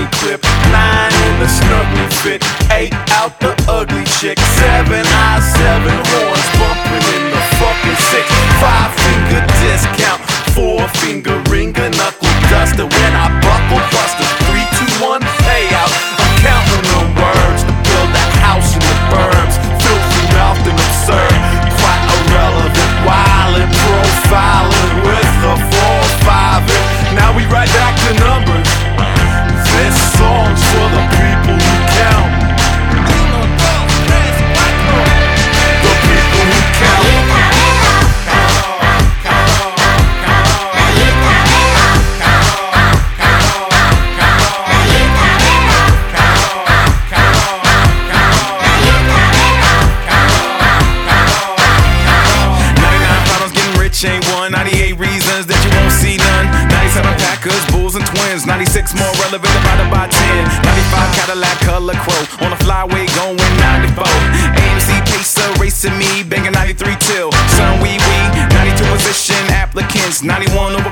fucking clip. 9 in the snuggly fit, 8 out the ugly chick. 7 eyes, 7 horns, bumping in the fucking 6. 5-finger discount, 4-finger ringer, knuckle duster. When I buckle busters, 3, 2, 1, payout. I'm counting the words to build a house in the burbs. Filthy mouthed and absurd, quite irrelevant, wildin', profiling with the 4-5. Now we right back to numbers. This song's for the people who count. The people who count. Ain't one, 98 reasons that you won't see none. 97 Packers, Bulls and Twins. 96 more relevant, divided by 10. 95 Cadillac color crow on a flyway going 94. AMC Pacer racing me, banging 93 till. Sun wee wee, 92 position applicants. 91